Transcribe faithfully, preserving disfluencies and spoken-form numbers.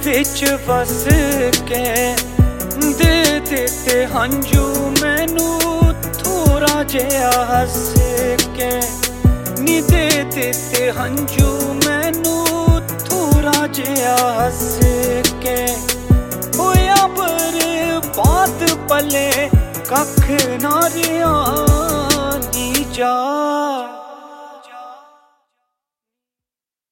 विच वस के दे देते हंजू मैनू थोड़ा जिहा हस के नी दे देते हंजू मैनू थोड़ा जिहा हस के होया बर्बाद पले कख ना रिहा नी जा।